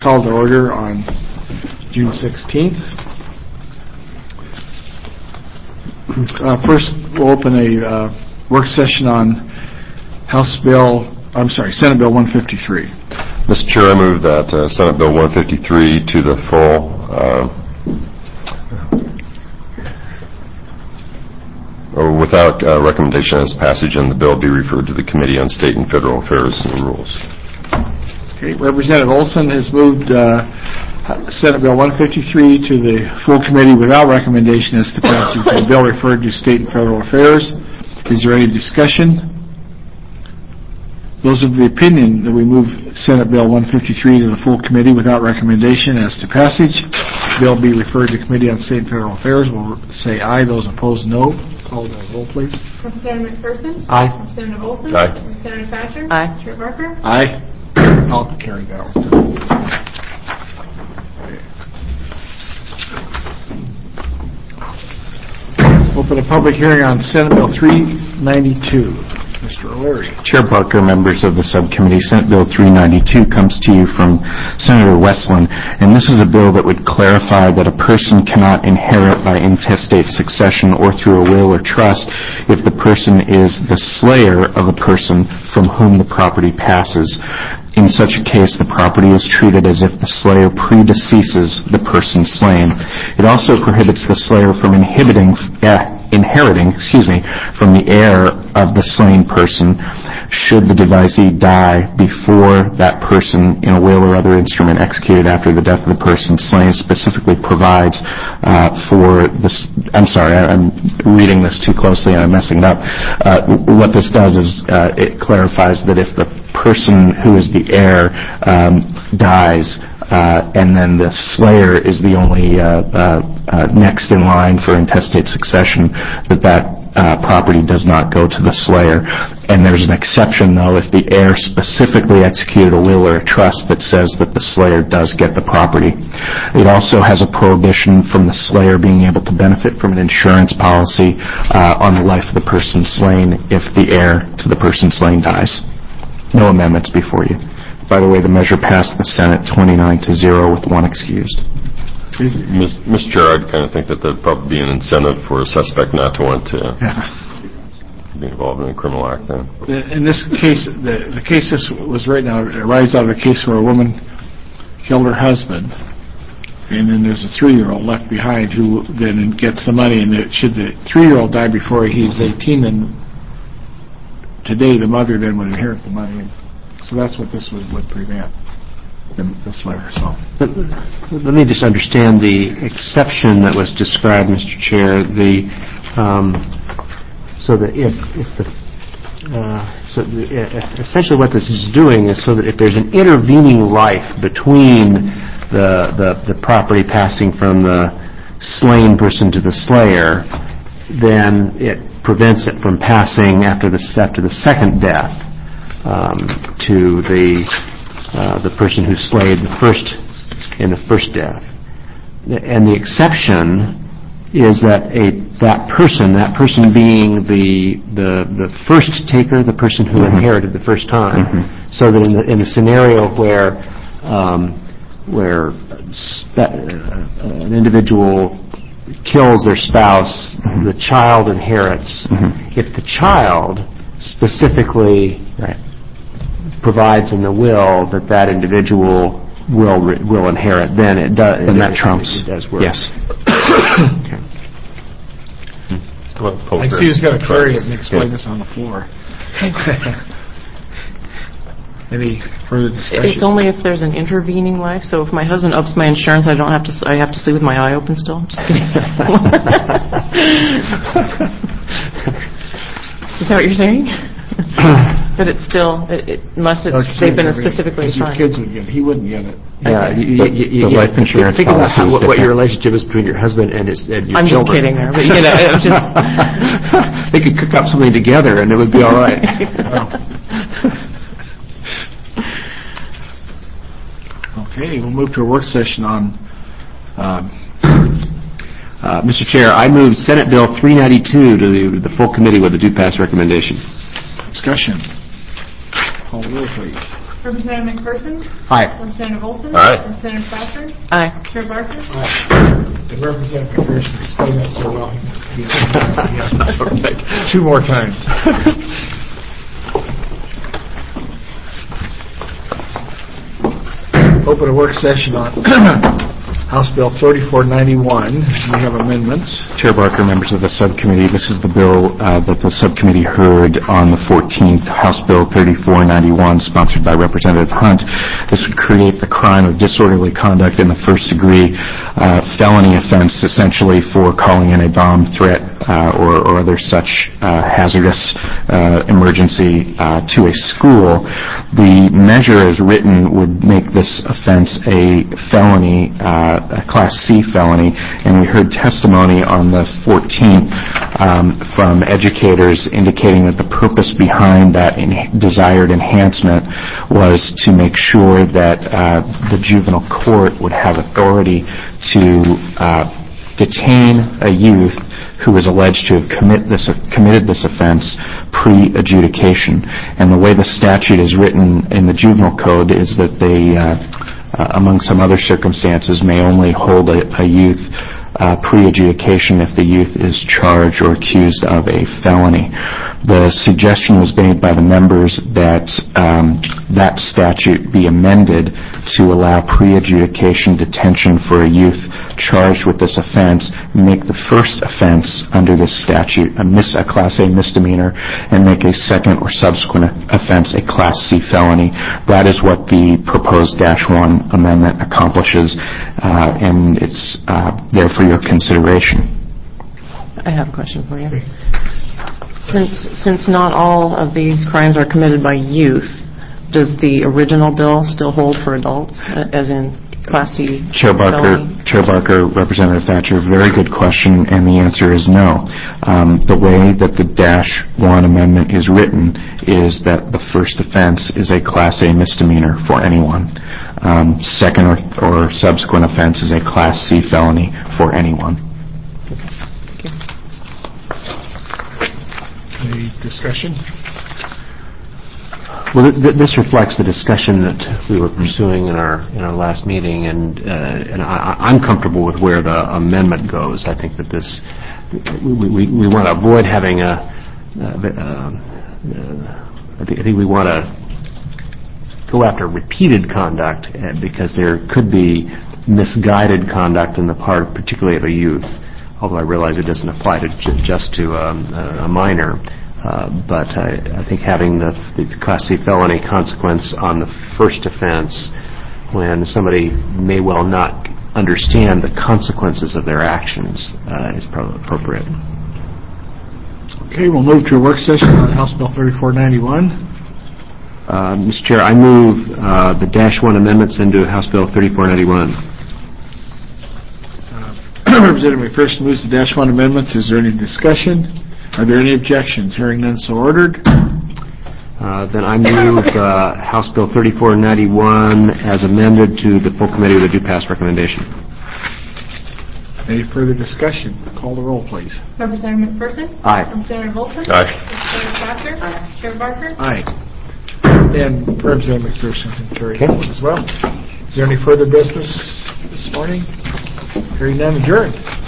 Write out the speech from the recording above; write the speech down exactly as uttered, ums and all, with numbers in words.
Called to order on June sixteenth. Uh, first, we'll open a uh, work session on House Bill, I'm sorry, Senate Bill one fifty-three. Mister Chair, I move that uh, Senate Bill one fifty-three to the full, uh, or without uh, recommendation as passage, and the bill be referred to the Committee on State and Federal Affairs and Rules. Okay, Representative Olson has moved uh, Senate Bill one fifty-three to the full committee without recommendation as to passage. The bill referred to State and Federal Affairs. Is there any discussion? Those of the opinion that we move Senate Bill one fifty-three to the full committee without recommendation as to passage, the bill be referred to Committee on State and Federal Affairs will say aye. Those opposed, no. Call the roll, please. Representative McPherson? Aye. Representative Olson? Aye. Representative Thatcher? Aye. Chair Barker? Aye. I'll carry that one. Open a public hearing on Senate Bill three ninety-two. Mister O'Leary. Chair Barker, members of the subcommittee, Senate Bill three ninety-two comes to you from Senator Westland, and this is a bill that would clarify that a person cannot inherit by intestate succession or through a will or trust if the person is the slayer of a person from whom the property passes. In such a case, the property is treated as if the slayer predeceases the person slain. It also prohibits the slayer from inhibiting, uh, inheriting, excuse me, from the heir of the slain person should the devisee die before that person in a will or other instrument executed after the death of the person slain specifically provides uh, for this. I'm sorry, I'm reading this too closely and I'm messing it up. Uh, what this does is uh, it clarifies that if the person who is the heir um, dies uh, and then the slayer is the only uh, uh, uh, next in line for intestate succession, that that uh, property does not go to the slayer. And there's an exception, though, if the heir specifically executed a will or a trust that says that the slayer does get the property. It also has a prohibition from the slayer being able to benefit from an insurance policy uh, on the life of the person slain if the heir to the person slain dies. No amendments before you. By the way, the measure passed the Senate twenty-nine to zero with one excused. Mister Chair, I'd kind of think that there'd probably be an incentive for a suspect not to want to Yeah. be involved in a criminal act then. In this case, the, the case this was right now arises out of a case where a woman killed her husband, and then there's a three-year-old left behind who then gets the money, and it, should the three-year-old die before he's eighteen, then today the mother then would inherit the money. So that's what this would, would prevent, the, the slayer. So. Let, let me just understand the exception that was described, Mister Chair. The um, so that if, if the uh, so the, uh, essentially what this is doing is so that if there's an intervening life between the the, the property passing from the slain person to the slayer, then it prevents it from passing after the after the second death um, to the uh, the person who slayed the first in the first death. And the exception is that a that person, that person being the the the first taker, the person who mm-hmm. inherited the first time, mm-hmm. so that in the in the scenario where um, where sp- uh, an individual kills their spouse, mm-hmm. the child inherits. Mm-hmm. If the child specifically right. provides in the will that that individual will will inherit, then it does. And that trumps. It, it does work. Yes. Okay. Well, I see who's got to carry it and explain this on the floor. Any further discussion? It's only if there's an intervening life. So if my husband ups my insurance, I don't have to. I have to sleep with my eye open still. I'm just kidding. Is that what you're saying? But it's still, it, it, unless it's, no, they've been specifically assigned. Your kids would get it. He wouldn't get it. Yeah, you, you, you, the you, life insurance think about how, what, what your different. relationship is between your husband and, his, and your I'm children. just kidding there, but you know, it was just they could cook up something together and it would be all right. Okay, we'll move to a work session on. Um, uh, Mister Chair, I move Senate Bill three ninety-two to the, the full committee with a due pass recommendation. Discussion. Call the roll, please. Representative McPherson. Aye. Representative Olson. Aye. Representative Thatcher. Aye. Chair Barker. And Representative McPherson explained that so well. Yeah. Two more times. Open a work session on House Bill thirty-four ninety-one. We have amendments. Chair Barker, members of the subcommittee, this is the bill uh, that the subcommittee heard on the fourteenth, House Bill thirty-four ninety-one, sponsored by Representative Hunt. This would create the crime of disorderly conduct in the first degree, uh, felony offense, essentially for calling in a bomb threat uh, or, or other such uh, hazardous uh, emergency uh, to a school. The measure as written would make this offense a felony, uh, a Class C felony, and we heard testimony on the fourteenth um, from educators indicating that the purpose behind that en- desired enhancement was to make sure that uh, the juvenile court would have authority to uh, detain a youth who is alleged to have commit this, committed this offense pre-adjudication. And the way the statute is written in the juvenile code is that they, uh, uh, among some other circumstances, may only hold a, a youth uh, pre-adjudication if the youth is charged or accused of a felony. The suggestion was made by the members that um, that statute be amended to allow pre-adjudication detention for a youth charged with this offense, make the first offense under this statute a, mis- a Class A misdemeanor, and make a second or subsequent offense a Class C felony. That is what the proposed Dash one amendment accomplishes, uh, and it's uh, there for your consideration. I have a question for you. Since since not all of these crimes are committed by youth, does the original bill still hold for adults, uh, as in Class C Chair Barker, felony? Chair Barker, Representative Thatcher, very good question, and the answer is no. Um, the way that the Dash one amendment is written is that the first offense is a Class A misdemeanor for anyone. Um, second or, or subsequent offense is a Class C felony for anyone. Any discussion? Well, th- th- this reflects the discussion that we were pursuing in our in our last meeting, and uh, and I, I'm comfortable with where the amendment goes. I think that this we we, we want to avoid having a. Uh, uh, I think I think we want to go after repeated conduct uh, because there could be misguided conduct on the part, particularly of a youth. Although I realize it doesn't apply to j- just to um, a minor. Uh, but I, I think having the, the Class C felony consequence on the first offense when somebody may well not understand the consequences of their actions uh, is probably appropriate. Okay, we'll move to a work session on House Bill thirty-four ninety-one. Uh, Mister Chair, I move uh, the Dash one amendments into House Bill thirty-four ninety-one. Representative McPherson moves the Dash one amendments. Is there any discussion? Are there any objections? Hearing none, so ordered. Uh, then I move uh, House Bill thirty-four ninety-one as amended to the full committee with a due pass recommendation. Any further discussion? Call the roll, please. Representative McPherson. Aye. Representative Olson. Aye. Representative Thatcher. Chair Barker. Aye. And Representative McPherson can carry Okay. that one as well. Is there any further business this morning? Hearing none, adjourned.